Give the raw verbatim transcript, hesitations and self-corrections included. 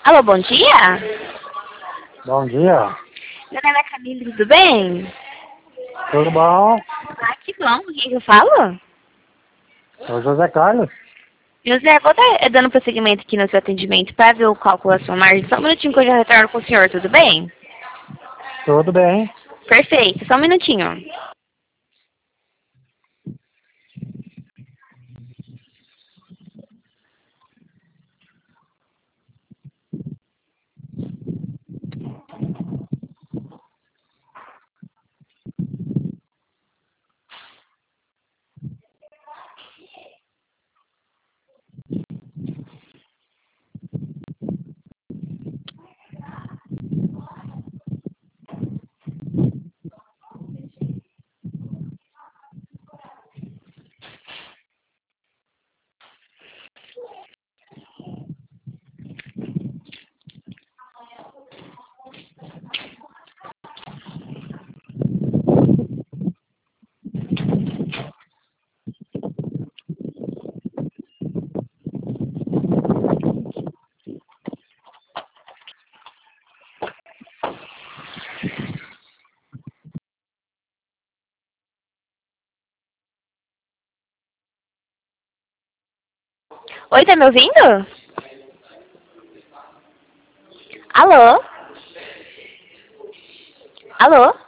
Alô, bom dia? Bom dia. Meu nome é Camille, tudo bem? Tudo bom? Ah, que bom. Com quem que eu falo? Sou José Carlos. José, vou dar, dando prosseguimento aqui no seu atendimento para ver o cálculo da sua margem. Só um minutinho que eu já retorno com o senhor, tudo bem? Tudo bem. Perfeito, só um minutinho. Oi, tá me ouvindo? Alô? Alô?